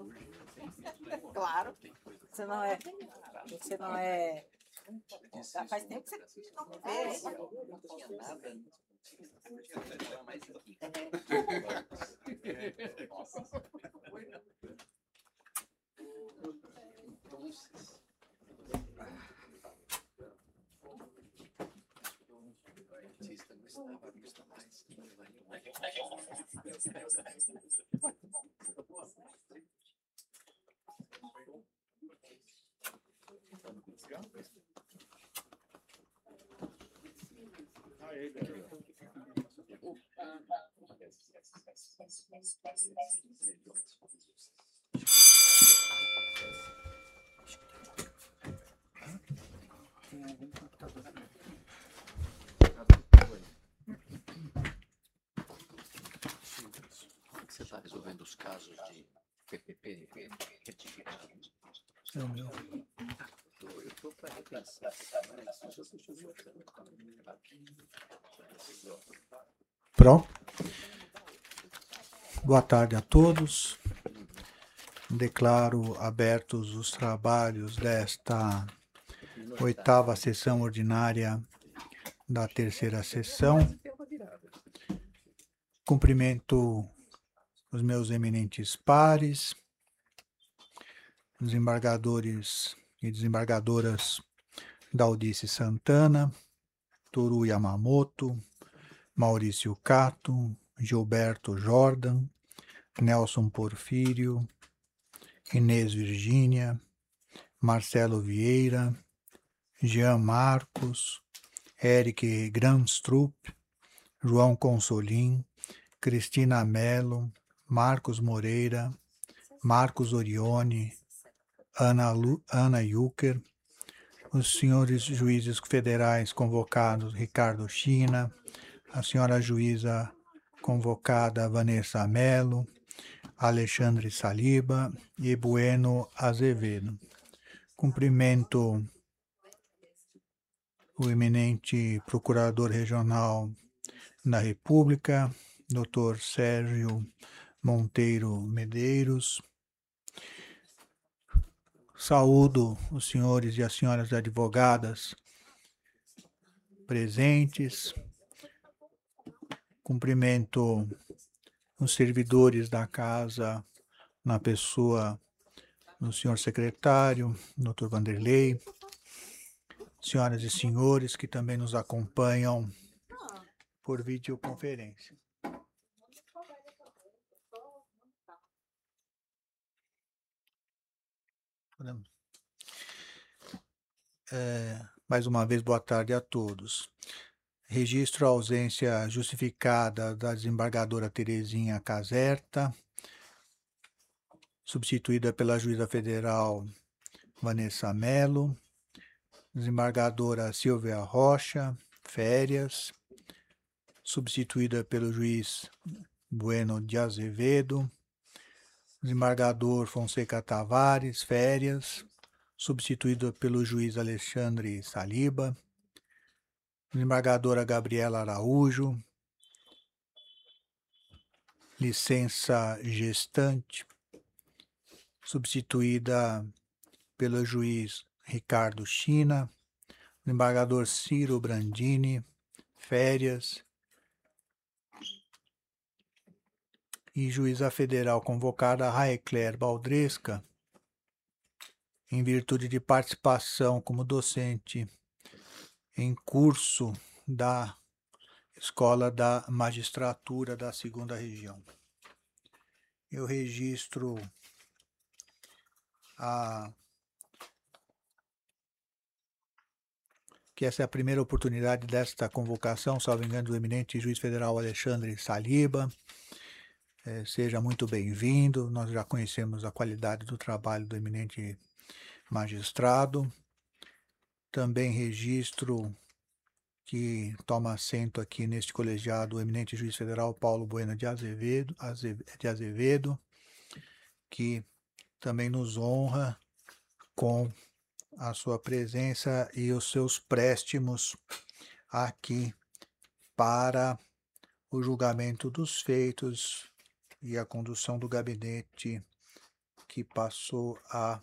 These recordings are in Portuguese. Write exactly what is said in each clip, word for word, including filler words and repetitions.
Claro. Você não é... Você não é... Já faz tempo que você não me vê, hein? Não tinha nada. Você está resolvendo os casos de P P P retificados? É o meu. Eu estou para repensar. Pronto. Boa tarde a todos. Declaro abertos os trabalhos desta oitava sessão ordinária da terceira sessão. Cumprimento os meus eminentes pares, desembargadores e desembargadoras Daldice Santana, Toru Yamamoto, Maurício Cato, Gilberto Jordan, Nelson Porfírio, Inês Virgínia, Marcelo Vieira, Jean Marcos, Eric Gramstrup, João Consolim, Cristina Mello, Marcos Moreira, Marcos Orione, Ana, Lu, Ana Yucker, os senhores juízes federais convocados Ricardo China, a senhora juíza convocada Vanessa Mello, Alexandre Saliba e Bueno Azevedo. Cumprimento o eminente Procurador Regional da República, doutor Sérgio Monteiro Medeiros. Saúdo os senhores e as senhoras advogadas presentes. Cumprimento os servidores da casa, na pessoa do senhor secretário, doutor Vanderlei, senhoras e senhores que também nos acompanham por videoconferência. É, mais uma vez, boa tarde a todos. Registro a ausência justificada da desembargadora Terezinha Caserta, substituída pela juíza federal Vanessa Mello, desembargadora Silvia Rocha, férias, substituída pelo juiz Bueno de Azevedo, desembargador Fonseca Tavares, férias, substituída pelo juiz Alexandre Saliba, desembargadora Gabriela Araújo, licença gestante, substituída pelo juiz Ricardo China, desembargador Ciro Brandini, férias, e juíza federal convocada Raecler Baldresca, em virtude de participação como docente em curso da Escola da Magistratura da Segunda Região. Eu registro a... que essa é a primeira oportunidade desta convocação, salvo engano, do eminente juiz federal Alexandre Saliba. É, seja muito bem-vindo. Nós já conhecemos a qualidade do trabalho do eminente magistrado. Também registro que toma assento aqui neste colegiado o eminente juiz federal Paulo Bueno de Azevedo, de Azevedo, que também nos honra com a sua presença e os seus préstimos aqui para o julgamento dos feitos e a condução do gabinete que passou a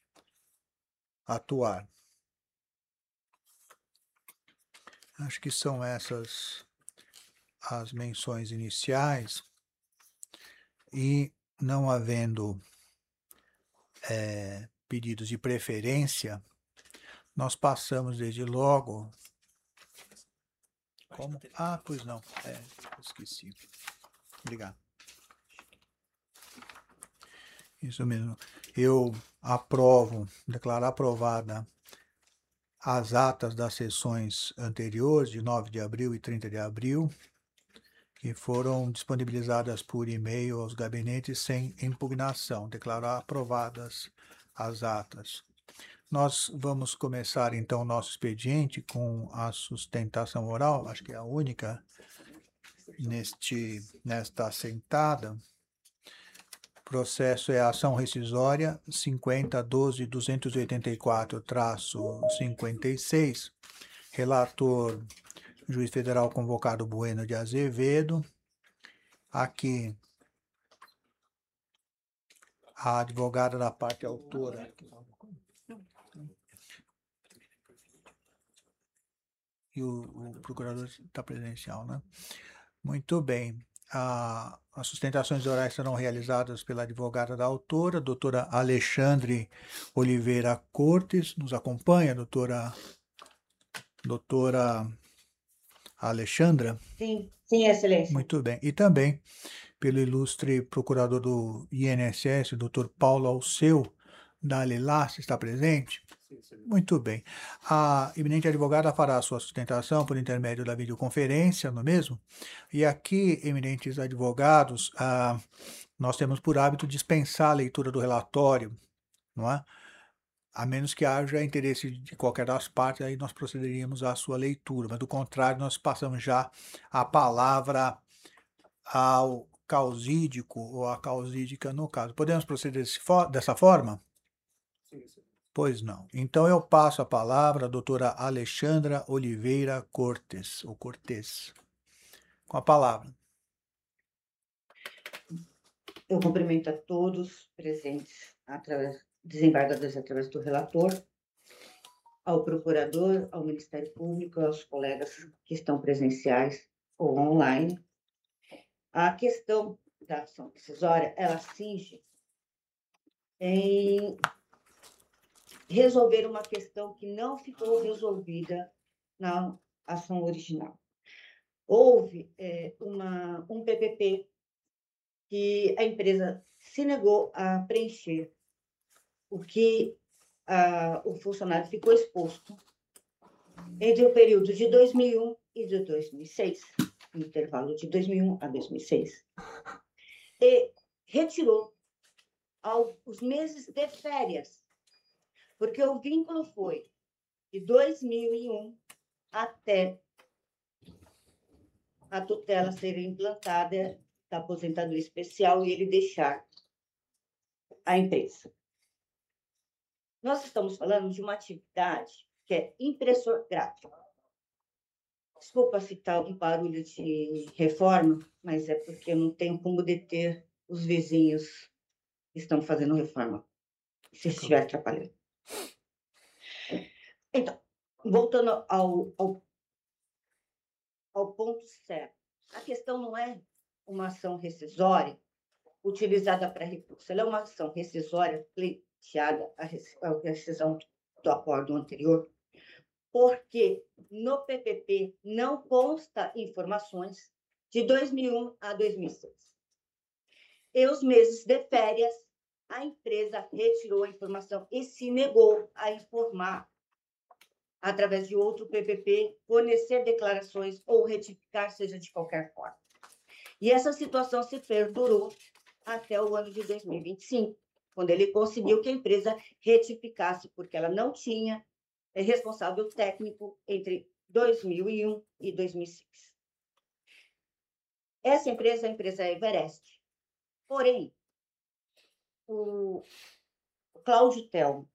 atuar. Acho que são essas as menções iniciais, e não havendo é, pedidos de preferência, nós passamos desde logo. Como? Ah, pois não, é, esqueci. Obrigado. Isso mesmo. Eu aprovo, declaro aprovada as atas das sessões anteriores, de nove de abril e trinta de abril, que foram disponibilizadas por e-mail aos gabinetes sem impugnação. Declaro aprovadas as atas. Nós vamos começar, então, o nosso expediente com a sustentação oral, acho que é a única neste, nesta assentada. O processo é a ação rescisória cinquenta doze duzentos e oitenta e quatro traço cinquenta e seis, relator juiz federal convocado Bueno de Azevedo. Aqui a advogada da parte autora e o, o procurador está presencial, né? Muito bem. A, as sustentações orais serão realizadas pela advogada da autora, doutora Alexandre Oliveira Cortes. Nos acompanha, doutora, doutora Alexandra? Sim, sim, excelência. Muito bem. E também pelo ilustre procurador do I N S S, doutor Paulo Alceu, da Alilás, está presente? Muito bem. A eminente advogada fará a sua sustentação por intermédio da videoconferência, não é mesmo? E aqui, eminentes advogados, ah, nós temos por hábito dispensar a leitura do relatório, não é? A menos que haja interesse de qualquer das partes, aí nós procederíamos à sua leitura. Mas, do contrário, nós passamos já a palavra ao causídico ou à causídica no caso. Podemos proceder dessa forma? Sim, sim. Pois não. Então eu passo a palavra à doutora Alexandra Oliveira Cortes, ou Cortes. Com a palavra. Eu cumprimento a todos presentes, através, desembargadores através do relator, ao procurador, ao Ministério Público, aos colegas que estão presenciais ou online. A questão da ação decisória, ela cinge em resolver uma questão que não ficou resolvida na ação original. Houve é, uma, um P P P que a empresa se negou a preencher, o que a, o funcionário ficou exposto entre o período de dois mil e um e de dois mil e seis, no intervalo de dois mil e um a dois mil e seis, e retirou os meses de férias, porque o vínculo foi de dois mil e um até a tutela ser implantada da aposentadoria especial e ele deixar a empresa. Nós estamos falando de uma atividade que é impressor gráfico. Desculpa citar um barulho de reforma, mas é porque eu não tenho como deter os vizinhos que estão fazendo reforma, se estiver atrapalhando. Então, voltando ao, ao, ao ponto certo, a questão não é uma ação rescisória utilizada para recurso, ela é uma ação rescisória pleiteada à rescisão do acordo anterior, porque no P P P não consta informações de dois mil e um a dois mil e seis. E os meses de férias, a empresa retirou a informação e se negou a informar através de outro P P P, fornecer declarações ou retificar, seja de qualquer forma. E essa situação se perdurou até o ano de dois mil e vinte e cinco, quando ele conseguiu que a empresa retificasse, porque ela não tinha responsável técnico entre dois mil e um e dois mil e seis. Essa empresa é a empresa Everest. Porém, o Cláudio Telmo,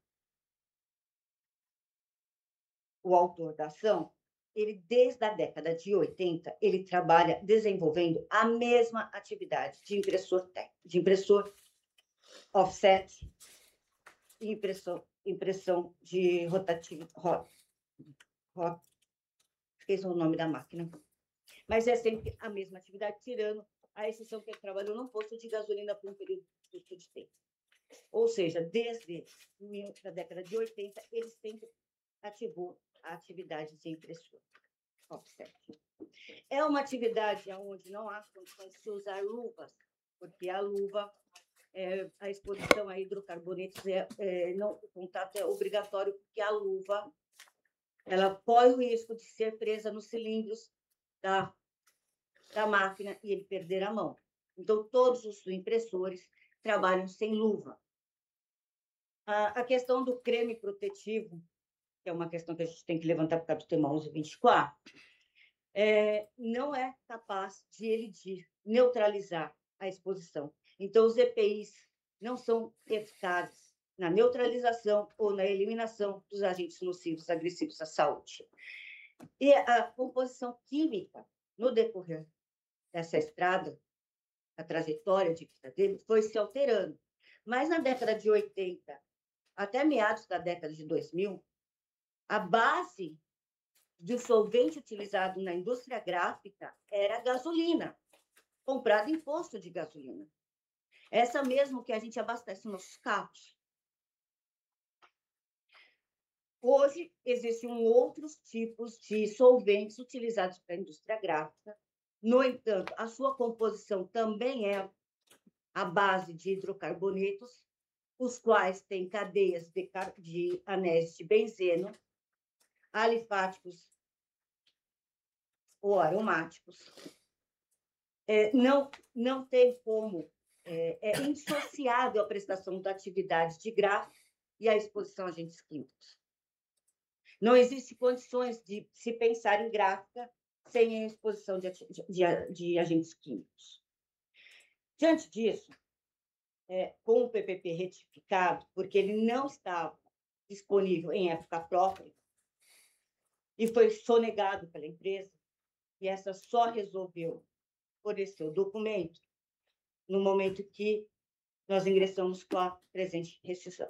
o autor da ação, ele, desde a década de oitenta, ele trabalha desenvolvendo a mesma atividade de impressor técnico, de impressor offset e impressão, impressão de rotativo. Ro, ro, esqueci o nome da máquina. Mas é sempre a mesma atividade, tirando a exceção que ele trabalhou num posto de gasolina por um período curto de tempo. Ou seja, desde a década de oitenta, ele sempre ativou a atividade de impressora offset. É uma atividade onde não há condições de se usar luvas, porque a luva, é, a exposição a hidrocarbonetos, é, é, não, o contato é obrigatório, porque a luva ela corre o risco de ser presa nos cilindros da, da máquina e ele perder a mão. Então, todos os impressores trabalham sem luva. A, a questão do creme protetivo, que é uma questão que a gente tem que levantar por causa do tema onze vinte e quatro, é, não é capaz de elidir, neutralizar a exposição. Então, os E P Is não são eficazes na neutralização ou na eliminação dos agentes nocivos agressivos à saúde. E a composição química, no decorrer dessa estrada, a trajetória de vida dele, foi se alterando. Mas na década de oitenta, até meados da década de dois mil, a base do solvente utilizado na indústria gráfica era a gasolina, comprada em posto de gasolina. Essa mesmo que a gente abastece nossos carros. Hoje, existem outros tipos de solventes utilizados para a indústria gráfica. No entanto, a sua composição também é a base de hidrocarbonetos, os quais têm cadeias de, de anéis de benzeno, alifáticos ou aromáticos. É, não, não tem como, é, é indissociável a prestação da atividade de gráfico e a exposição a agentes químicos. Não existem condições de se pensar em gráfica sem a exposição de, de, de agentes químicos. Diante disso, é, com o P P P retificado, porque ele não estava disponível em época própria, e foi sonegado pela empresa, e essa só resolveu fornecer o documento no momento que nós ingressamos com a presente rescisão.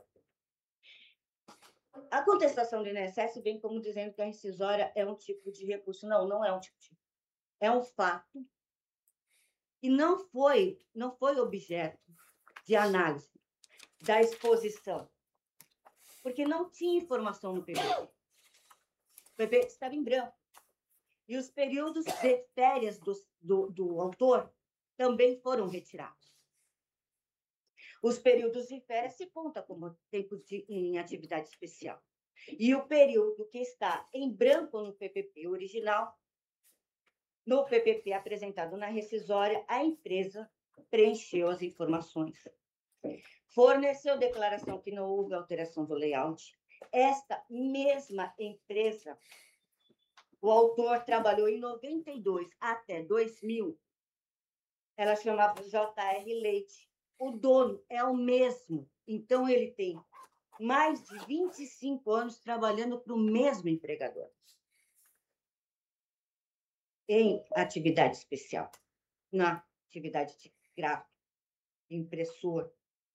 A contestação do I N S S vem como dizendo que a rescisória é um tipo de recurso. Não, não é um tipo de... É um fato e não foi, não foi objeto de análise da exposição, porque não tinha informação no P P P. O P P P estava em branco. E os períodos de férias do, do, do autor também foram retirados. Os períodos de férias se contam como tempo de, em atividade especial. E o período que está em branco no P P P original, no P P P apresentado na rescisória, a empresa preencheu as informações. Forneceu declaração que não houve alteração do layout. Esta mesma empresa, o autor trabalhou em noventa e dois até dois mil, ela chamava J R Leite. O dono é o mesmo, então ele tem mais de vinte e cinco anos trabalhando para o mesmo empregador, em atividade especial, na atividade de gráfico, impressor.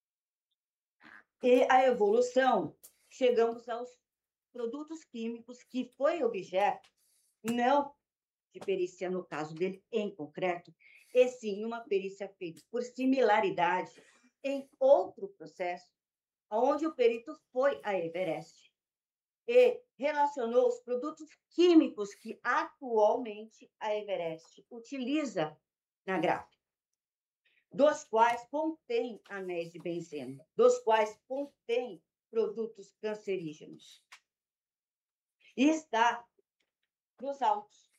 E a evolução, chegamos aos produtos químicos, que foi objeto não de perícia no caso dele em concreto, e sim uma perícia feita por similaridade em outro processo, onde o perito foi a Everest e relacionou os produtos químicos que atualmente a Everest utiliza na gráfica, dos quais contém anéis de benzeno, dos quais contém produtos cancerígenos. E está nos autos.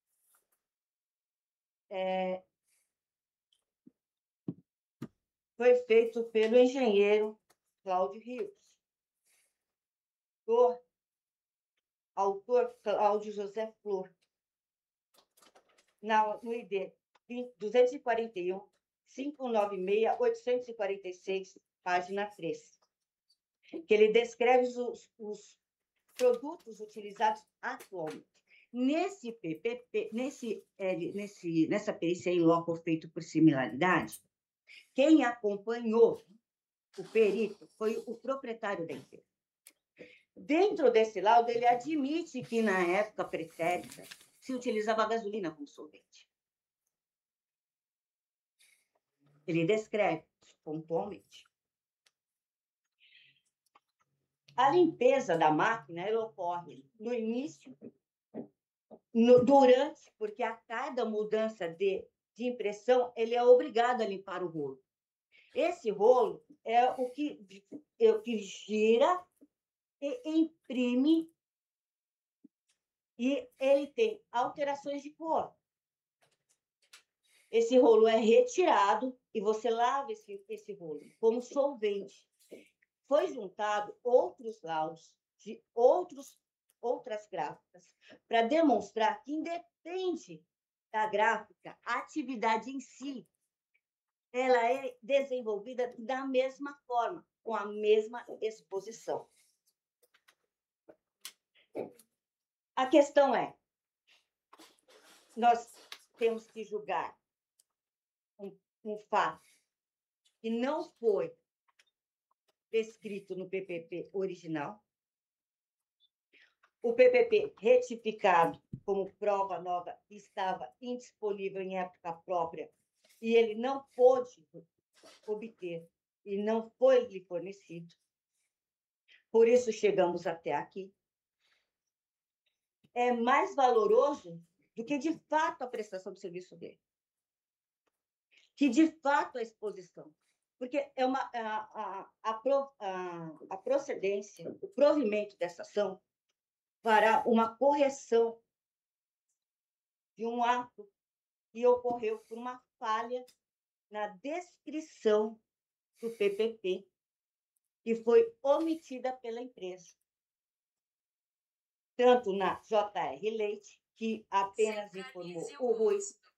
É, foi feito pelo engenheiro Cláudio Rios, do autor Cláudio José Flor, na, no I D duzentos e quarenta e um, quinhentos e noventa e seis, oitocentos e quarenta e seis, página três, que ele descreve os, os produtos utilizados atualmente. Nesse P P P, nesse, nesse, nessa perícia em loco feito por similaridade, quem acompanhou o perito, foi o proprietário da empresa. Dentro desse laudo, ele admite que, na época pretérita, se utilizava gasolina como solvente. Ele descreve isso pontualmente. A limpeza da máquina ela ocorre no início, no, durante, porque a cada mudança de, de impressão, ele é obrigado a limpar o rolo. Esse rolo é o que, é o que gira e imprime, e ele tem alterações de cor. Esse rolo é retirado e você lava esse, esse rolo como solvente. Foi juntado outros laudos de outros, outras gráficas para demonstrar que, independe da gráfica, a atividade em si ela é desenvolvida da mesma forma, com a mesma exposição. A questão é, nós temos que julgar um, um fato que não foi descrito no P P P original, o P P P retificado como prova nova estava indisponível em época própria e ele não pôde obter e não foi lhe fornecido. Por isso chegamos até aqui. É mais valoroso do que, de fato, a prestação do serviço dele. Que, de fato, a exposição. Porque é uma, a, a, a, a, a procedência, o provimento dessa ação fará uma correção de um ato que ocorreu por uma falha na descrição do P P P, que foi omitida pela empresa. Tanto na J R Leite, que apenas informou o Rui,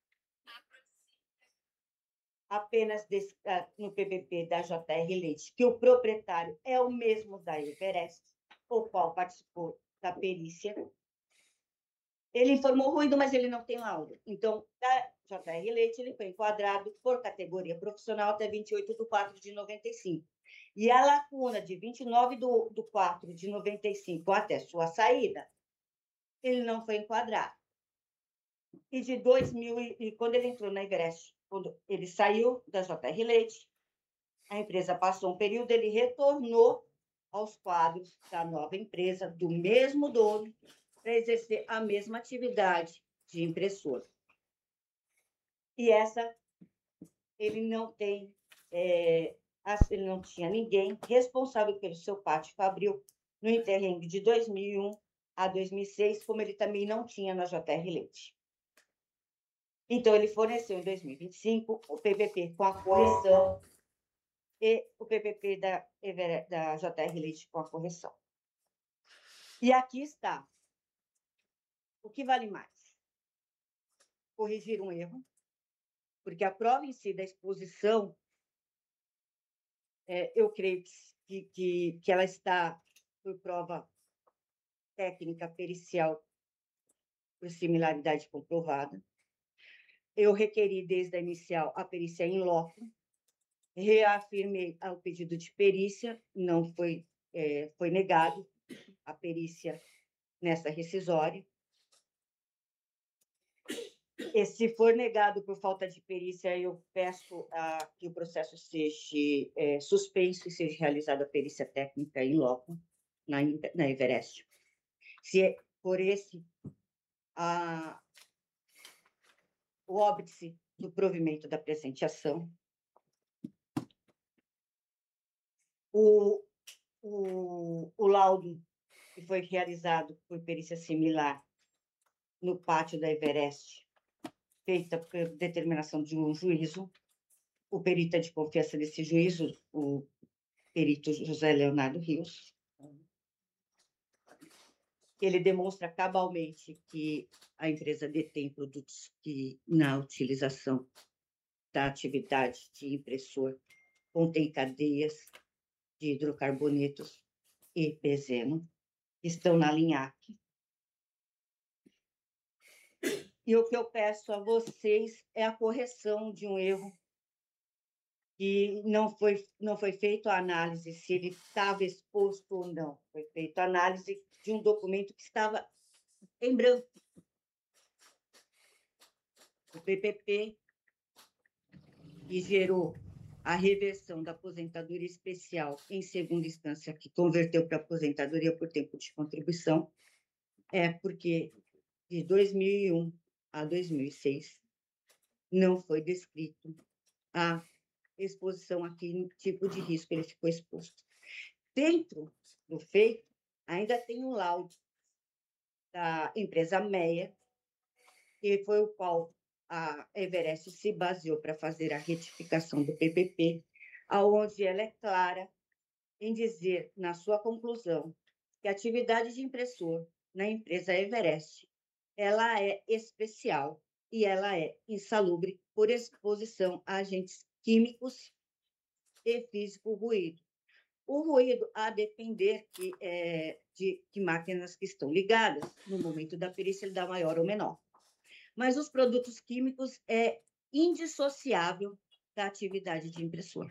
apenas desse, no P P P da J R Leite, que o proprietário é o mesmo da Everest, o qual participou da perícia. Ele informou o ruído, mas ele não tem laudo. Então, da J R Leite, ele foi enquadrado por categoria profissional até vinte e oito de quatro de noventa e cinco. E a lacuna de vinte e nove de quatro de noventa e cinco até sua saída, ele não foi enquadrado. E de dois mil, e quando ele entrou na Everest, quando ele saiu da J R Leite, a empresa passou um período, ele retornou aos quadros da nova empresa, do mesmo dono, para exercer a mesma atividade de impressora. E essa, ele não tem, é, ele não tinha ninguém responsável pelo seu pátio fabril no interregno de dois mil e um a dois mil e seis, como ele também não tinha na J R Leite. Então, ele forneceu em dois mil e vinte e cinco o P P P com a correção e o P P P da, da J R Leite com a correção. E aqui está. O que vale mais? Corrigir um erro, porque a prova em si da exposição, é, eu creio que, que, que ela está por prova técnica pericial por similaridade comprovada. Eu requeri desde a inicial a perícia em loco, reafirmei o pedido de perícia, não foi, é, foi negado a perícia nessa rescisória. E se for negado por falta de perícia, eu peço a, que o processo seja é, suspenso e seja realizada a perícia técnica em loco, na, na Everest. Se é por esse a, o óbice do provimento da presente ação, o, o, o laudo que foi realizado por perícia similar no pátio da Everest, feita por determinação de um juízo, o perito é de confiança desse juízo, o perito José Leonardo Rios, ele demonstra cabalmente que a empresa detém produtos que, na utilização da atividade de impressor, contém cadeias de hidrocarbonetos e benzeno, que estão na linha A C. E o que eu peço a vocês é a correção de um erro que não foi, não foi feita a análise se ele estava exposto ou não. Foi feita a análise de um documento que estava em branco. O P P P, que gerou a reversão da aposentadoria especial em segunda instância, que converteu para aposentadoria por tempo de contribuição, é porque de dois mil e um a dois mil e seis não foi descrito a exposição a que tipo de risco ele ficou exposto. Dentro do feito, ainda tem um laudo da empresa Meia, que foi o qual a Everest se baseou para fazer a retificação do P P P, aonde ela é clara em dizer, na sua conclusão, que a atividade de impressor na empresa Everest, ela é especial e ela é insalubre por exposição a agentes químicos e físico ruído. O ruído, a depender que, é, de que máquinas que estão ligadas, no momento da perícia ele dá maior ou menor. Mas os produtos químicos é indissociável da atividade de impressor.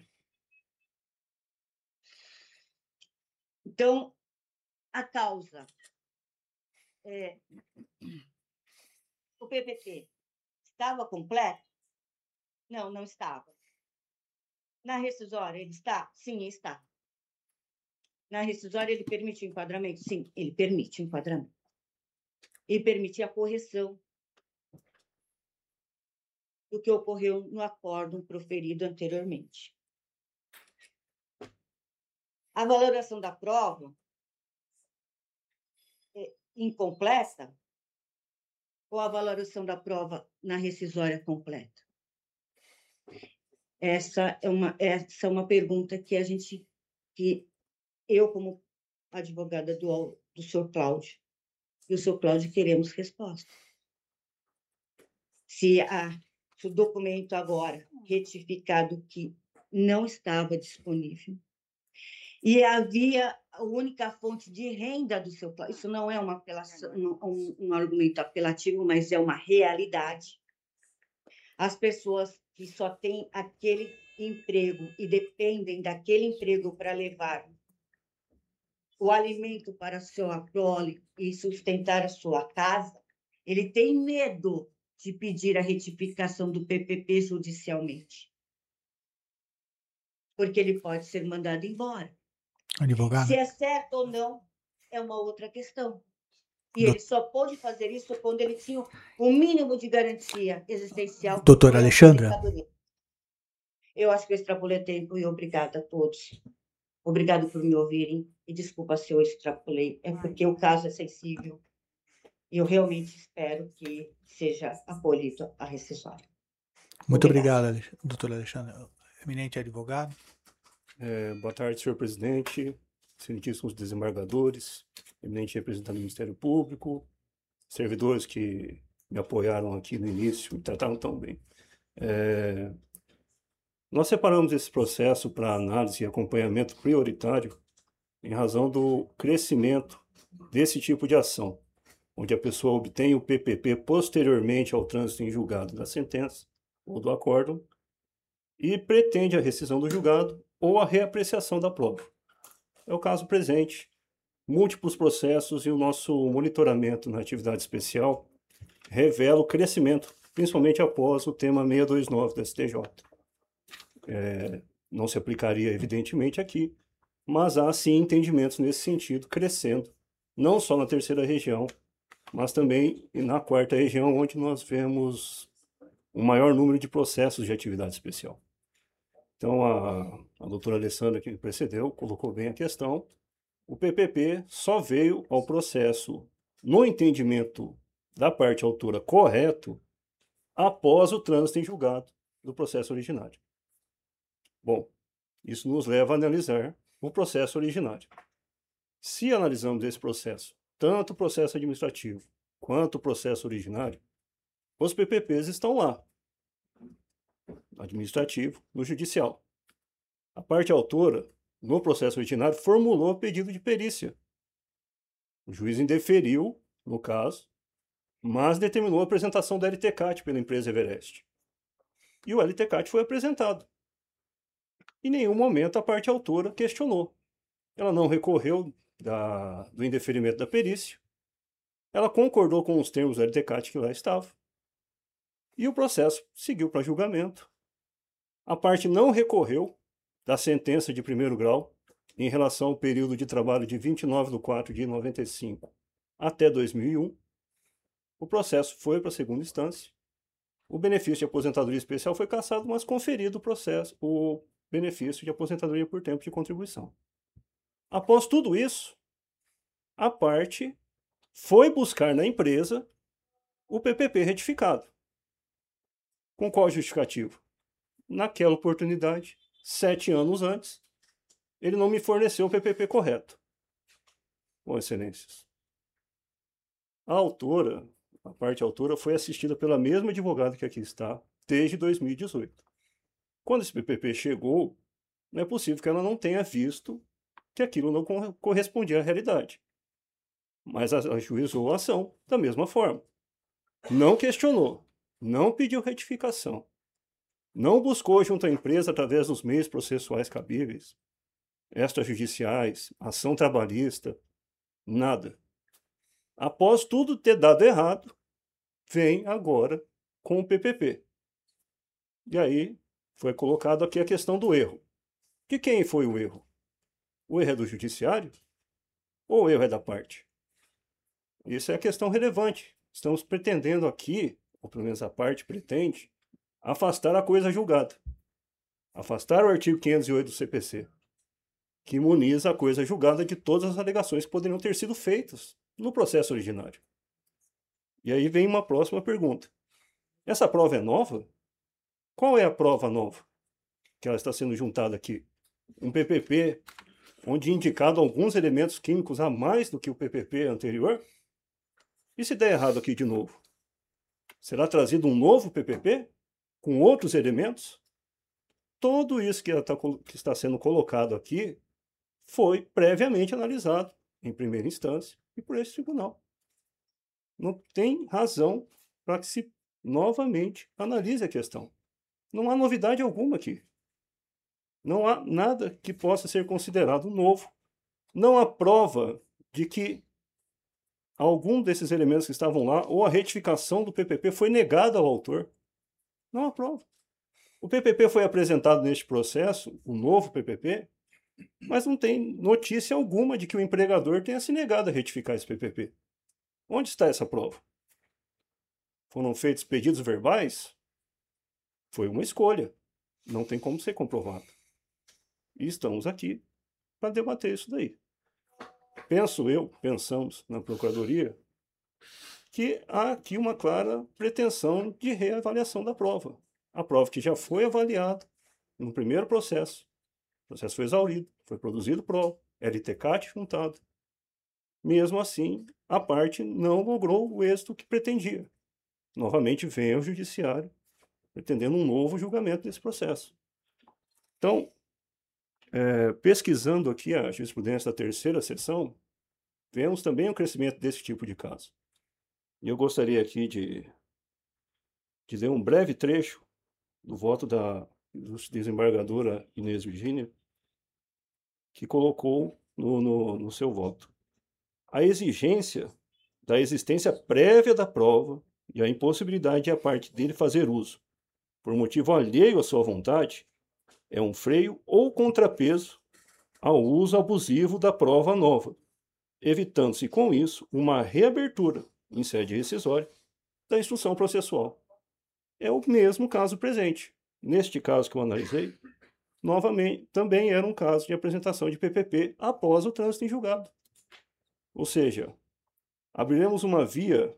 Então, a causa, é, o P P P estava completo? Não, não estava. Na rescisória, ele está? Sim, está. Na rescisória, ele permite o enquadramento? Sim, ele permite o enquadramento. E permite a correção do que ocorreu no acórdão proferido anteriormente. A valoração da prova é incompleta ou a valoração da prova na rescisória completa? Essa é uma, essa é uma pergunta que a gente, que eu, como advogada do, do senhor Cláudio, e o senhor Cláudio queremos resposta. Se, a, se o documento agora retificado que não estava disponível e havia a única fonte de renda do seu Cláudio, isso não é uma apelação, um, um argumento apelativo, mas é uma realidade. As pessoas que só têm aquele emprego e dependem daquele emprego para levar o alimento para a sua prole e sustentar a sua casa, ele tem medo de pedir a retificação do P P P judicialmente, porque ele pode ser mandado embora. Advogado? Se é certo ou não, é uma outra questão. E Do- ele só pôde fazer isso quando ele tinha o mínimo de garantia existencial. Doutora que é a Alexandra? aposentadoria. Eu acho que eu extrapolei tempo e obrigada a todos. Obrigado por me ouvirem e desculpa se eu extrapolei. É porque o caso é sensível e eu realmente espero que seja acolhido a rescisória. Muito Obrigada. obrigado, Alex- doutora Alexandra. Eminente advogado. É, boa tarde, senhor presidente, excelentíssimos desembargadores, eminente representante do Ministério Público, servidores que me apoiaram aqui no início, me trataram tão bem. É, nós separamos esse processo para análise e acompanhamento prioritário em razão do crescimento desse tipo de ação, onde a pessoa obtém o P P P posteriormente ao trânsito em julgado da sentença ou do acórdão e pretende a rescisão do julgado ou a reapreciação da prova. É o caso presente, múltiplos processos e o nosso monitoramento na atividade especial revela o crescimento, principalmente após o tema seiscentos e vinte e nove do S T J. É, não se aplicaria, evidentemente, aqui, mas há, sim, entendimentos nesse sentido, crescendo, não só na terceira região, mas também na quarta região, onde nós vemos um maior número de processos de atividade especial. Então, a, a doutora Alessandra, que me precedeu, colocou bem a questão. O P P P só veio ao processo, no entendimento da parte autora correto, após o trânsito em julgado do processo originário. Bom, isso nos leva a analisar o processo originário. Se analisamos esse processo, tanto o processo administrativo quanto o processo originário, os P P Ps estão lá, no administrativo, no judicial. A parte autora, no processo originário, formulou pedido de perícia. O juiz indeferiu, no caso, mas determinou a apresentação da L T C A T pela empresa Everest. E o L T C A T foi apresentado. Em nenhum momento a parte autora questionou. Ela não recorreu da, do indeferimento da perícia, ela concordou com os termos do L T C A T que lá estavam, e o processo seguiu para julgamento. A parte não recorreu da sentença de primeiro grau em relação ao período de trabalho de vinte e nove de quatro de noventa e cinco até dois mil e um. O processo foi para a segunda instância. O benefício de aposentadoria especial foi cassado, mas conferido o processo, o benefício de aposentadoria por tempo de contribuição. Após tudo isso, a parte foi buscar na empresa o P P P retificado. Com qual justificativo? Naquela oportunidade, sete anos antes, ele não me forneceu o P P P correto. Bom, excelências, a autora, a parte autora, foi assistida pela mesma advogada que aqui está desde dois mil e dezoito. Quando esse P P P chegou, não é possível que ela não tenha visto que aquilo não correspondia à realidade. Mas ajuizou a ação da mesma forma. Não questionou, não pediu retificação, não buscou junto à empresa através dos meios processuais cabíveis, extrajudiciais, ação trabalhista, nada. Após tudo ter dado errado, vem agora com o P P P. E aí foi colocado aqui a questão do erro. De quem foi o erro? O erro é do judiciário? Ou o erro é da parte? Isso é a questão relevante. Estamos pretendendo aqui, ou pelo menos a parte pretende, afastar a coisa julgada. Afastar o artigo quinhentos e oito do C P C, que imuniza a coisa julgada de todas as alegações que poderiam ter sido feitas no processo originário. E aí vem uma próxima pergunta. Essa prova é nova? Qual é a prova nova que ela está sendo juntada aqui? Um P P P onde indicado alguns elementos químicos a mais do que o P P P anterior? E se der errado aqui de novo? Será trazido um novo P P P com outros elementos? Tudo isso que está sendo colocado aqui foi previamente analisado em primeira instância e por esse tribunal. Não tem razão para que se novamente analise a questão. Não há novidade alguma aqui. Não há nada que possa ser considerado novo. Não há prova de que algum desses elementos que estavam lá ou a retificação do P P P foi negada ao autor. Não há prova. O P P P foi apresentado neste processo, o novo P P P, mas não tem notícia alguma de que o empregador tenha se negado a retificar esse P P P. Onde está essa prova? Foram feitos pedidos verbais? Foi uma escolha. Não tem como ser comprovado. E estamos aqui para debater isso daí. Penso eu, pensamos na Procuradoria, que há aqui uma clara pretensão de reavaliação da prova. A prova que já foi avaliada no primeiro processo. O processo foi exaurido, foi produzido prova, L T C A T juntado. Mesmo assim, a parte não logrou o êxito que pretendia. Novamente vem ao judiciário, pretendendo um novo julgamento desse processo. Então, é, pesquisando aqui a jurisprudência da terceira seção, vemos também o crescimento desse tipo de caso. E eu gostaria aqui de, de ler um breve trecho do voto da desembargadora Inês Virgínia, que colocou no, no, no seu voto. A exigência da existência prévia da prova e a impossibilidade de a parte dele fazer uso, por motivo alheio à sua vontade, é um freio ou contrapeso ao uso abusivo da prova nova, evitando-se com isso uma reabertura, em sede rescisória, da instrução processual. É o mesmo caso presente. Neste caso que eu analisei, novamente, também era um caso de apresentação de P P P após o trânsito em julgado. Ou seja, abriremos uma via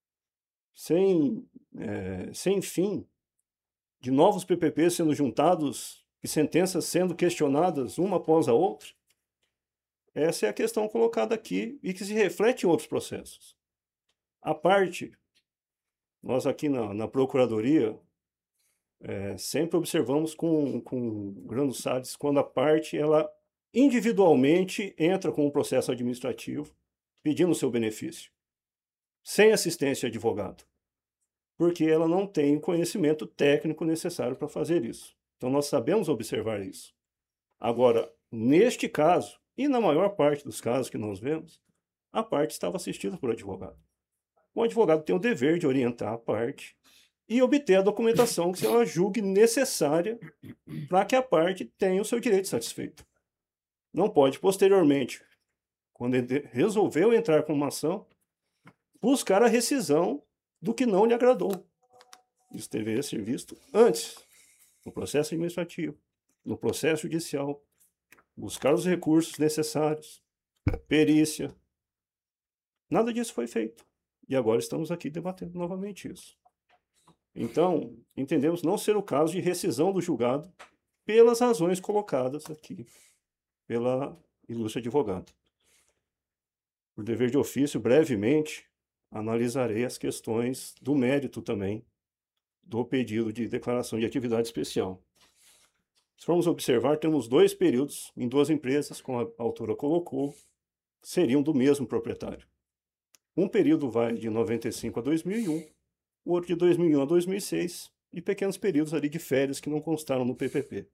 sem, é, sem fim de novos P P Ps sendo juntados e sentenças sendo questionadas uma após a outra. Essa é a questão colocada aqui e que se reflete em outros processos. A parte, nós aqui na, na Procuradoria, é, sempre observamos com, com Grano Salles quando a parte, ela individualmente entra com um processo administrativo pedindo o seu benefício, sem assistência de advogado, porque ela não tem o conhecimento técnico necessário para fazer isso. Então nós sabemos observar isso. Agora, neste caso, e na maior parte dos casos que nós vemos, a parte estava assistida por advogado. O advogado tem o dever de orientar a parte e obter a documentação que ela julgue necessária para que a parte tenha o seu direito satisfeito. Não pode, posteriormente, quando ele resolveu entrar com uma ação, buscar a rescisão do que não lhe agradou. Isso deveria ser visto antes, no processo administrativo, no processo judicial, buscar os recursos necessários, perícia. Nada disso foi feito. E agora estamos aqui debatendo novamente isso. Então, entendemos não ser o caso de rescisão do julgado pelas razões colocadas aqui pela ilustre advogada. Por dever de ofício, brevemente, analisarei as questões do mérito também do pedido de declaração de atividade especial. Se formos observar, temos dois períodos em duas empresas, como a autora colocou, seriam do mesmo proprietário. Um período vai de noventa e cinco a dois mil e um, o outro de dois mil e um a dois mil e seis, e pequenos períodos ali de férias que não constaram no P P P.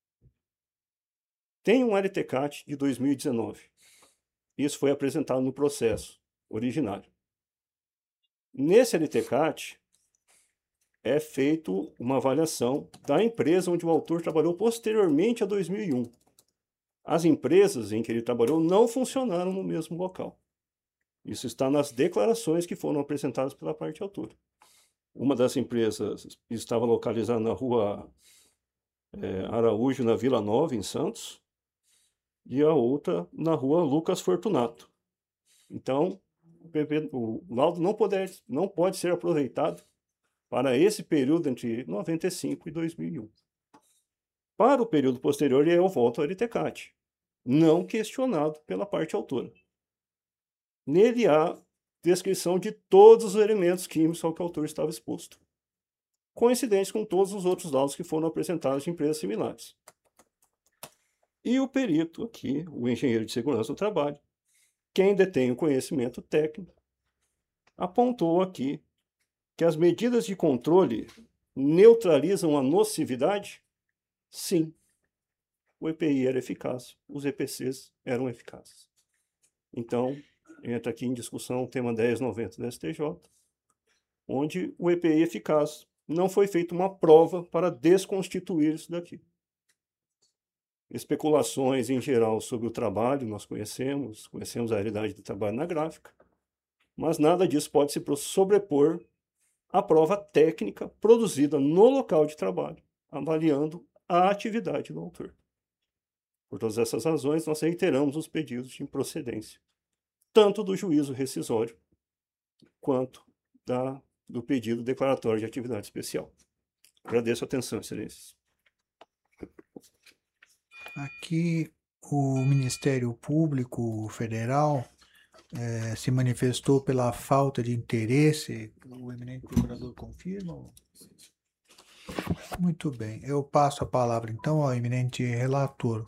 Tem um L T C A T de dois mil e dezenove. Isso foi apresentado no processo originário. Nesse L T C A T, é feito uma avaliação da empresa onde o autor trabalhou posteriormente a dois mil e um. As empresas em que ele trabalhou não funcionaram no mesmo local. Isso está nas declarações que foram apresentadas pela parte autora. Uma das empresas estava localizada na rua é, Araújo, na Vila Nova, em Santos, e a outra na rua Lucas Fortunato. Então, o, P P, o laudo não pode, não pode ser aproveitado para esse período entre noventa e cinco e dois mil e um. Para o período posterior, eu volto ao L T C A T, não questionado pela parte autora. Nele há descrição de todos os elementos químicos ao que o autor estava exposto, coincidentes com todos os outros laudos que foram apresentados de empresas similares. E o perito aqui, o engenheiro de segurança do trabalho, quem detém o conhecimento técnico, apontou aqui que as medidas de controle neutralizam a nocividade? Sim. O E P I era eficaz, os E P Cs eram eficazes. Então, entra aqui em discussão o tema dez noventa do S T J, onde o E P I eficaz não foi feita uma prova para desconstituir isso daqui. Especulações em geral sobre o trabalho, nós conhecemos, conhecemos a realidade do trabalho na gráfica, mas nada disso pode se sobrepor à prova técnica produzida no local de trabalho, avaliando a atividade do autor. Por todas essas razões, nós reiteramos os pedidos de improcedência, tanto do juízo rescisório, quanto da, do pedido declaratório de atividade especial. Agradeço a atenção, excelências. Aqui, o Ministério Público Federal eh, se manifestou pela falta de interesse. O eminente procurador confirma? Muito bem. Eu passo a palavra, então, ao eminente relator.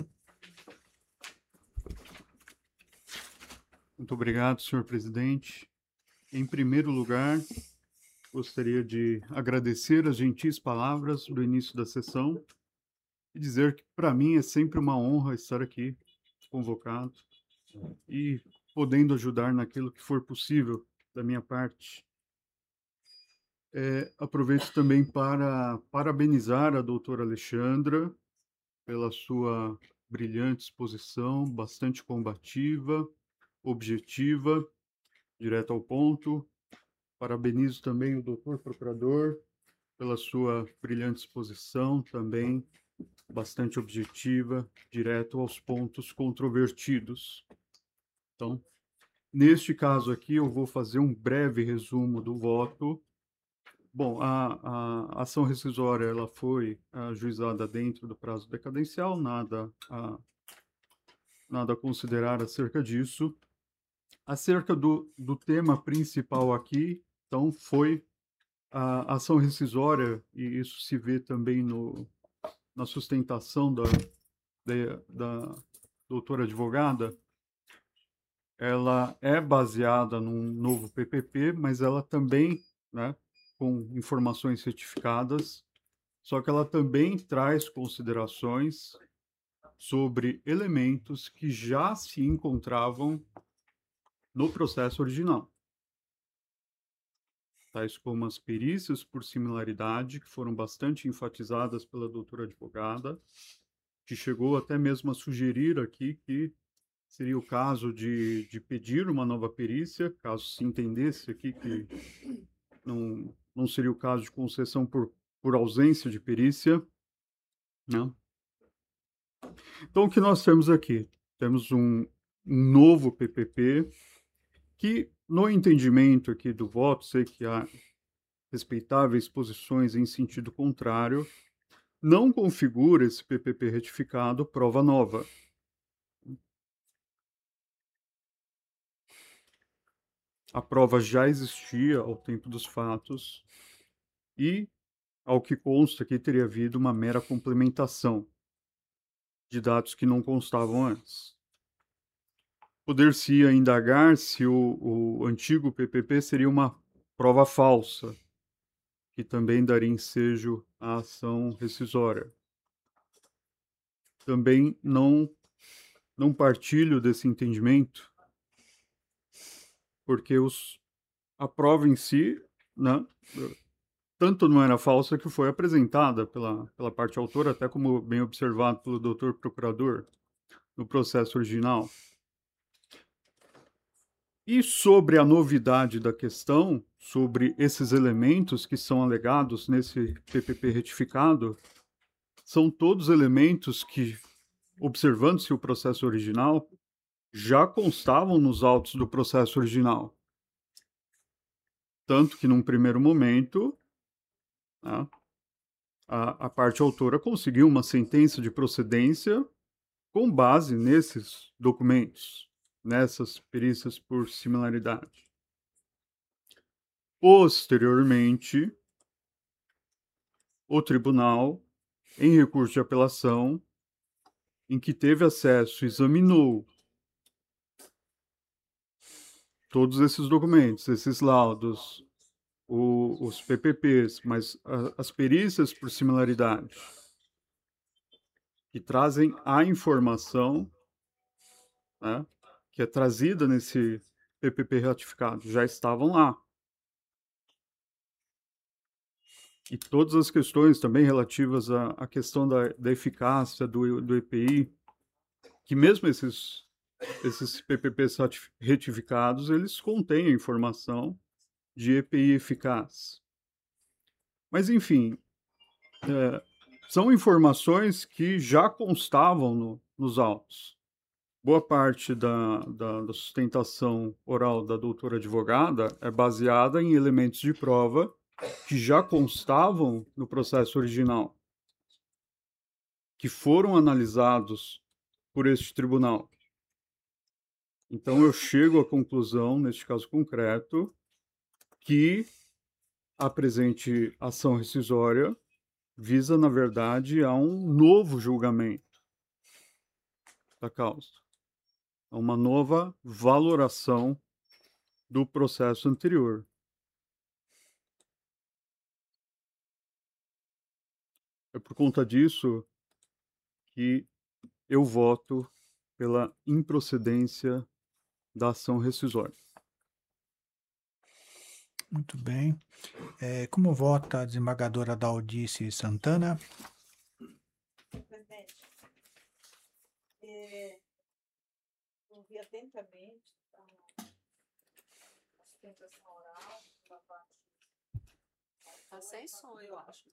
Muito obrigado, senhor presidente. Em primeiro lugar, gostaria de agradecer as gentis palavras do início da sessão e dizer que, para mim, é sempre uma honra estar aqui, convocado, e podendo ajudar naquilo que for possível da minha parte. É, aproveito também para parabenizar a doutora Alexandra pela sua brilhante exposição, bastante combativa, objetiva, direto ao ponto. Parabenizo também o doutor procurador pela sua brilhante exposição, também bastante objetiva, direto aos pontos controvertidos. Então, neste caso aqui, eu vou fazer um breve resumo do voto. Bom, a, a ação rescisória ela foi ajuizada dentro do prazo decadencial, nada a, nada a considerar acerca disso. Acerca do, do tema principal aqui, então, foi a ação rescisória, e isso se vê também no, na sustentação da, da, da doutora advogada. Ela é baseada num novo P P P, mas ela também, né, com informações certificadas, só que ela também traz considerações sobre elementos que já se encontravam no processo original, tais como as perícias por similaridade, que foram bastante enfatizadas pela doutora advogada, que chegou até mesmo a sugerir aqui que seria o caso de, de pedir uma nova perícia, caso se entendesse aqui que não, não seria o caso de concessão por, por ausência de perícia, né? Então, o que nós temos aqui? Temos um, um novo P P P que, no entendimento aqui do voto, sei que há respeitáveis posições em sentido contrário, não configura esse P P P retificado prova nova. A prova já existia ao tempo dos fatos e, ao que consta aqui, teria havido uma mera complementação de dados que não constavam antes. Poder-se indagar se o, o antigo P P P seria uma prova falsa, que também daria ensejo à ação rescisória. Também não, não partilho desse entendimento, porque os, a prova em si, né, tanto não era falsa que foi apresentada pela, pela parte autora, até como bem observado pelo doutor procurador no processo original. E sobre a novidade da questão, sobre esses elementos que são alegados nesse P P P retificado, são todos elementos que, observando-se o processo original, já constavam nos autos do processo original. Tanto que, num primeiro momento, né, a, a parte autora conseguiu uma sentença de procedência com base nesses documentos, nessas perícias por similaridade. Posteriormente, o tribunal, em recurso de apelação, em que teve acesso, examinou todos esses documentos, esses laudos, o, os P P Ps, mas a, as perícias por similaridade, que trazem a informação, né, que é trazida nesse P P P ratificado, já estavam lá. E todas as questões também relativas à, à questão da, da eficácia do, do E P I, que mesmo esses, esses P P Ps retificados, eles contêm a informação de E P I eficaz. Mas, enfim, é, são informações que já constavam no, nos autos. Boa parte da, da, da sustentação oral da doutora advogada é baseada em elementos de prova que já constavam no processo original, que foram analisados por este tribunal. Então, eu chego à conclusão, neste caso concreto, que a presente ação rescisória visa, na verdade, a um novo julgamento da causa, a uma nova valoração do processo anterior. É por conta disso que eu voto pela improcedência da ação rescisória. Muito bem. É, como vota a desembargadora Daldice Santana? Presidente, é, ouvi atentamente a sustentação oral da parte. Tá sem som, eu acho.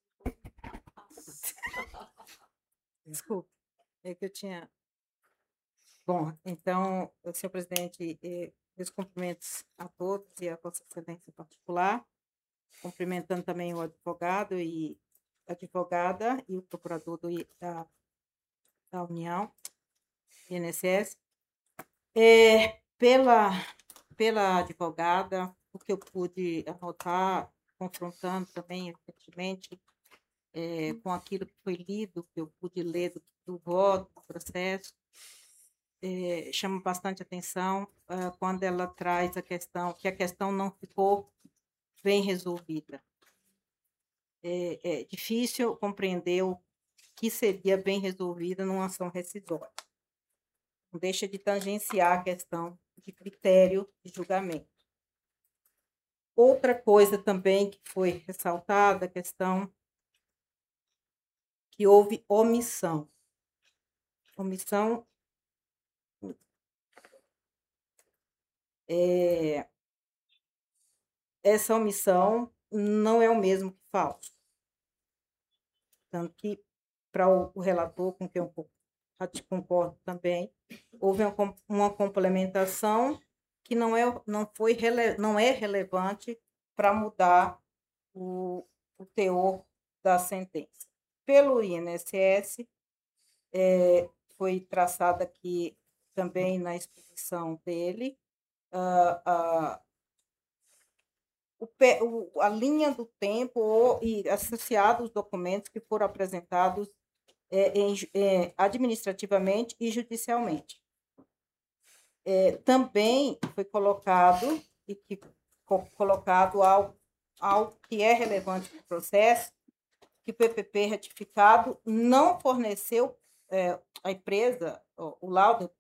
Desculpa, é que eu tinha. Bom, então, senhor presidente, eh, meus cumprimentos a todos e a Vossa Excelência em particular, cumprimentando também o advogado e a advogada e o procurador do, I- da, da União, I N S S. É, pela, pela advogada, o que eu pude anotar, confrontando também, efetivamente, é, com aquilo que foi lido, que eu pude ler do, do voto, do processo, é, chama bastante atenção ah, quando ela traz a questão, que a questão não ficou bem resolvida. É, é difícil compreender o que seria bem resolvida numa ação rescisória. Não deixa de tangenciar a questão de critério de julgamento. Outra coisa também que foi ressaltada, a questão que houve omissão. Omissão é, essa omissão não é o mesmo que falso. Tanto que, para o, o relator, com quem eu concordo também, houve uma, uma complementação que não é, não foi, rele, não é relevante para mudar o, o teor da sentença. Pelo I N S S, é, foi traçada aqui também na exposição dele, uh, uh, o, o, a linha do tempo ou, e associado os documentos que foram apresentados é, em, é, administrativamente e judicialmente. É, também foi colocado, e que, co, colocado algo, algo que é relevante para o processo, que o P P P retificado não forneceu é, a empresa, o, o laudo,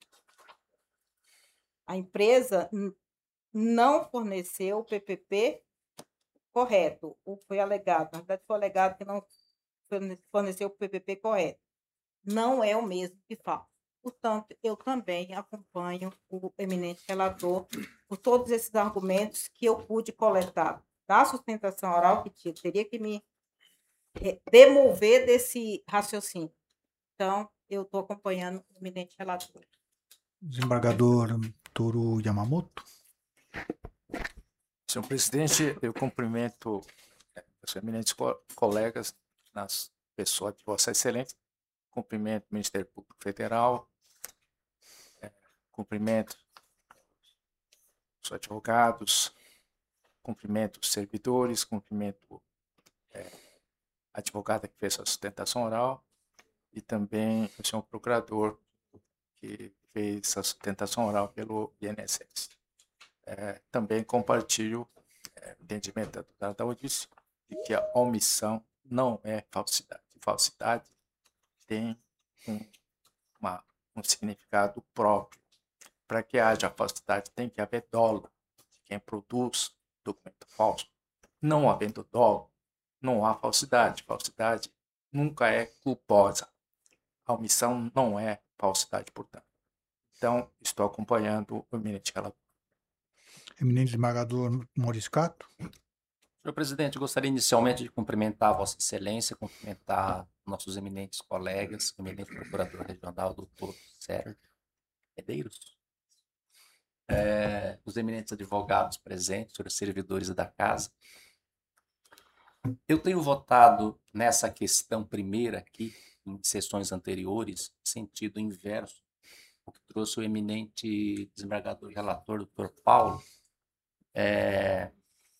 a empresa não forneceu o P P P correto, ou foi alegado, na verdade foi alegado que não forneceu o P P P correto. Não é o mesmo que falso. Portanto, eu também acompanho o eminente relator por todos esses argumentos que eu pude coletar da sustentação oral, que teria que me demover desse raciocínio. Então, eu estou acompanhando o eminente relator. Desembargador Toru Yamamoto. Senhor presidente, eu cumprimento os eminentes co colegas nas pessoas de Vossa Excelência, cumprimento o Ministério Público Federal, é, cumprimento os advogados, cumprimento os servidores, cumprimento é, a advogada que fez a sustentação oral e também o senhor procurador que fez a sustentação oral pelo I N S S. É, também compartilho é, o entendimento da, da audiência de que a omissão não é falsidade. Falsidade tem um, uma, um significado próprio. Para que haja falsidade, tem que haver dolo de quem produz documento falso. Não havendo dolo, não há falsidade. Falsidade nunca é culposa. A omissão não é falsidade, portanto. Então, estou acompanhando o eminente relator. Eminente desembargador Maurício Cato. Senhor presidente, eu gostaria inicialmente de cumprimentar Vossa Excelência, cumprimentar nossos eminentes colegas, o eminente procurador regional, doutor Sérgio Medeiros, é, os eminentes advogados presentes, senhores servidores da casa. Eu tenho votado nessa questão primeira aqui, em sessões anteriores, sentido inverso, o que trouxe o eminente desembargador relator, doutor Paulo, é,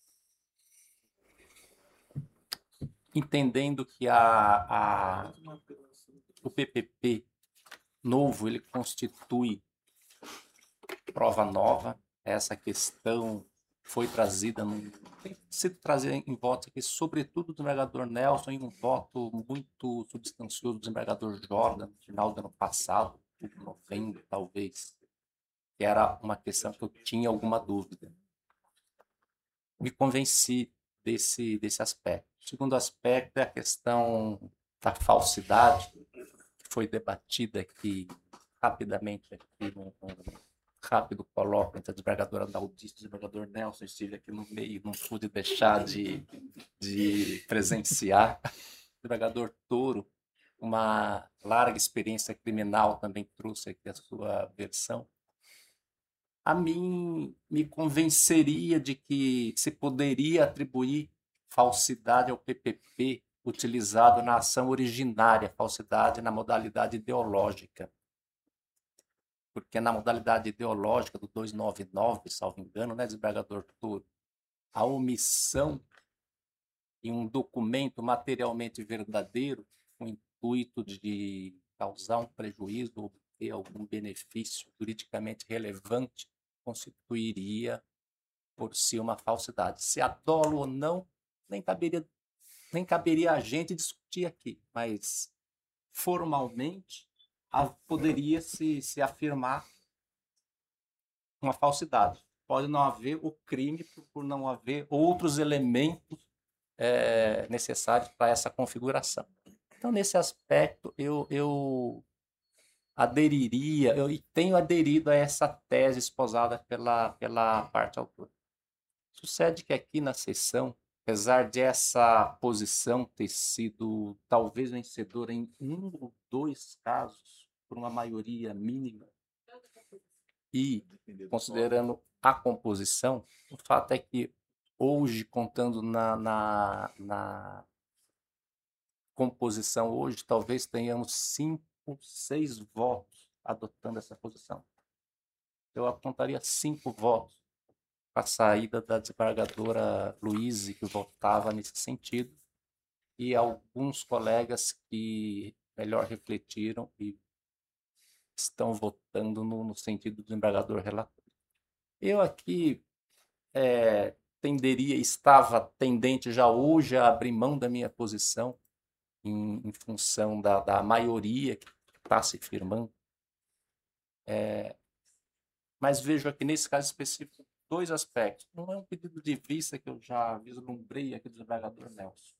entendendo que a, a, o P P P novo ele constitui prova nova. Essa questão foi trazida, no, tem sido trazida em votos aqui, sobretudo do desembargador Nelson, em um voto muito substancioso do desembargador Jordan, no final do ano passado, em novembro, talvez, que era uma questão que eu tinha alguma dúvida. Me convenci desse, desse aspecto. O segundo aspecto é a questão da falsidade, que foi debatida aqui rapidamente, aqui num, num rápido colóquio entre a desembargadora Daldice e o desembargador Nelson. Estive aqui no meio, não pude deixar de, de presenciar. O desembargador Toro, uma larga experiência criminal, também trouxe aqui a sua versão. A mim me convenceria de que se poderia atribuir falsidade ao P P P utilizado na ação originária, falsidade na modalidade ideológica. Porque na modalidade ideológica do duzentos e noventa e nove, salvo engano, né, desembargador Toro, a omissão em um documento materialmente verdadeiro com o intuito de causar um prejuízo ou obter algum benefício juridicamente relevante constituiria por si uma falsidade. Se há dolo ou não, nem caberia, nem caberia a gente discutir aqui, mas formalmente a- poderia se, se afirmar uma falsidade. Pode não haver o crime por, por não haver outros elementos é, necessários para essa configuração. Então, nesse aspecto, eu, eu aderiria, eu tenho aderido a essa tese esposada pela, pela parte autora. Sucede que aqui na sessão, apesar de essa posição ter sido talvez vencedora em um ou dois casos, por uma maioria mínima, e considerando a composição, o fato é que hoje, contando na, na, na composição, hoje talvez tenhamos cinco, seis votos adotando essa posição. Eu apontaria cinco votos para a saída da desembargadora Luíse, que votava nesse sentido, e alguns colegas que melhor refletiram e estão votando no, no sentido do desembargador relator. Eu aqui é, tenderia, estava tendente já hoje a abrir mão da minha posição em, em função da, da maioria que está se firmando. É, mas vejo aqui nesse caso específico dois aspectos. Um é um pedido de vista que eu já vislumbrei aqui do desembargador Nelson.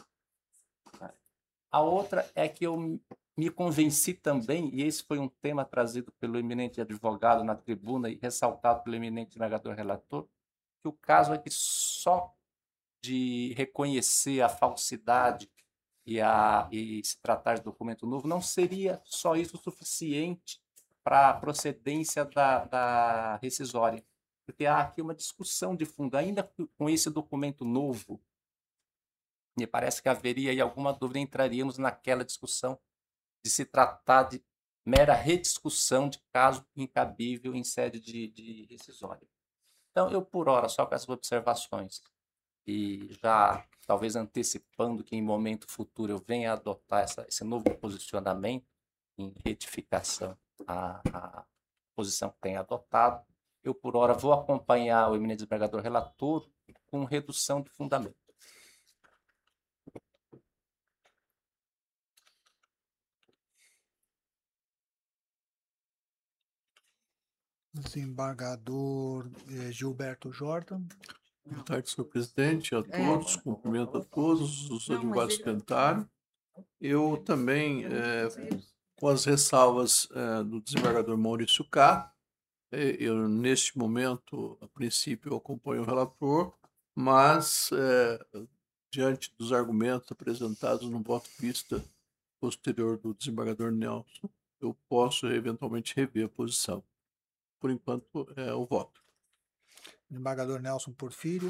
A outra é que eu me convenci também, e esse foi um tema trazido pelo eminente advogado na tribuna e ressaltado pelo eminente desembargador relator, que o caso é que só de reconhecer a falsidade e, a, e se tratar de documento novo, não seria só isso suficiente para a procedência da, da rescisória. Porque há aqui uma discussão de fundo, ainda com esse documento novo, me parece que haveria aí alguma dúvida, entraríamos naquela discussão de se tratar de mera rediscussão de caso incabível em sede de, de rescisória. Então, eu, por hora, só com essas observações, e já talvez antecipando que em momento futuro eu venha a adotar essa, esse novo posicionamento em retificação à, à posição que tenha adotado, eu, por hora, vou acompanhar o eminente desembargador relator com redução de fundamento. Desembargador eh, Gilberto Jordan. Boa tarde, senhor presidente, a todos, cumprimento a todos os advogados que tentaram. Eu também, é, com as ressalvas é, do desembargador Maurício K., eu, neste momento, a princípio, eu acompanho o relator, mas, é, diante dos argumentos apresentados no voto vista posterior do desembargador Nelson, eu posso, eventualmente, rever a posição. Por enquanto, é o voto. Desembargador Nelson Porfírio.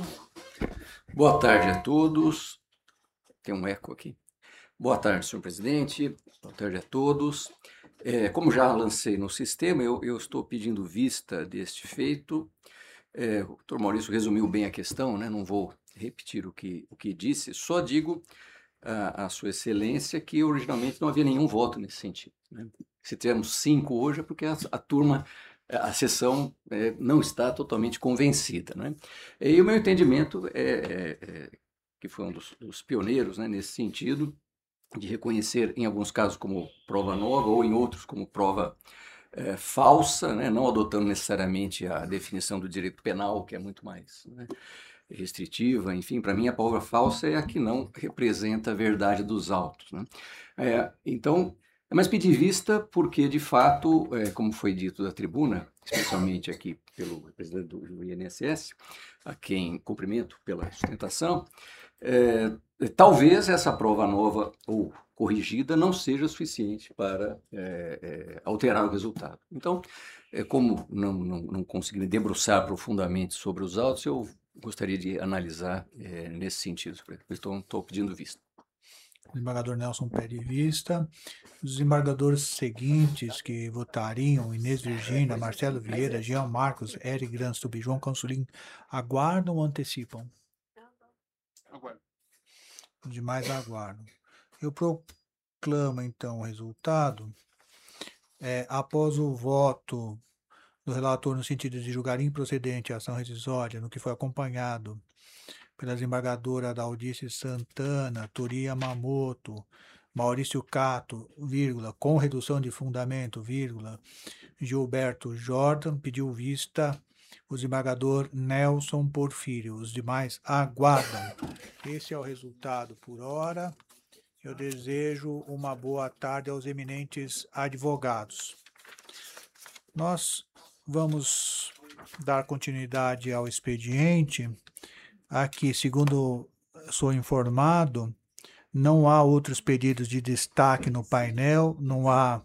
Boa tarde a todos. Tem um eco aqui. Boa tarde, senhor presidente. Boa tarde a todos. É, como já lancei no sistema, eu, eu estou pedindo vista deste feito. É, o doutor Maurício resumiu bem a questão, né? Não vou repetir o que, o que disse, só digo a, a sua excelência que originalmente não havia nenhum voto nesse sentido, né? Se tivermos cinco hoje é porque a, a turma... a sessão é, não está totalmente convencida, né? E o meu entendimento é, é, é que foi um dos, dos pioneiros, né, nesse sentido, de reconhecer em alguns casos como prova nova ou em outros como prova é, falsa, né, não adotando necessariamente a definição do direito penal, que é muito mais, né, restritiva. Enfim, para mim a prova falsa é a que não representa a verdade dos autos, né? É, então, mas pedi vista porque, de fato, é, como foi dito da tribuna, especialmente aqui pelo representante do I N S S, a quem cumprimento pela sustentação, é, talvez essa prova nova ou corrigida não seja suficiente para é, é, alterar o resultado. Então, é, como não, não, não consegui me debruçar profundamente sobre os autos, eu gostaria de analisar é, nesse sentido. Estou, estou pedindo vista. Desembargador Nelson pede vista. Os desembargadores seguintes que votariam, Inês Virgínia, Marcelo Vieira, Jean Marcos, Eric Granstup e João Consulim, aguardam ou antecipam? Aguardo. Os demais aguardam. Eu proclamo, então, o resultado. É, após o voto do relator no sentido de julgar improcedente a ação rescisória, no que foi acompanhado pela desembargadora Daldice Santana, Tori Yamamoto, Maurício Cato, vírgula, com redução de fundamento, vírgula, Gilberto Jordan, pediu vista o desembargador Nelson Porfírio. Os demais aguardam. Esse é o resultado por hora. Eu desejo uma boa tarde aos eminentes advogados. Nós vamos dar continuidade ao expediente. Aqui, segundo sou informado, não há outros pedidos de destaque no painel, não há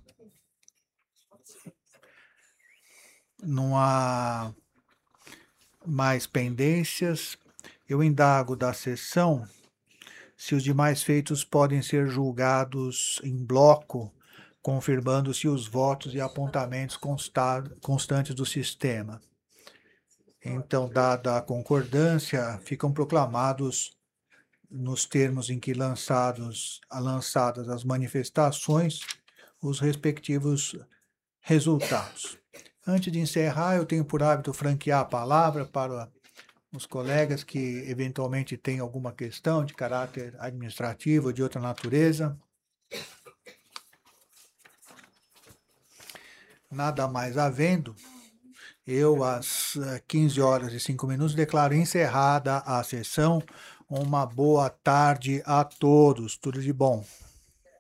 não há mais pendências. Eu indago da sessão se os demais feitos podem ser julgados em bloco, confirmando-se os votos e apontamentos consta- constantes do sistema. Então, dada a concordância, ficam proclamados, nos termos em que lançados, lançadas as manifestações, os respectivos resultados. Antes de encerrar, eu tenho por hábito franquear a palavra para os colegas que eventualmente têm alguma questão de caráter administrativo ou de outra natureza. Nada mais havendo, eu, às quinze horas e cinco minutos, declaro encerrada a sessão. Uma boa tarde a todos. Tudo de bom.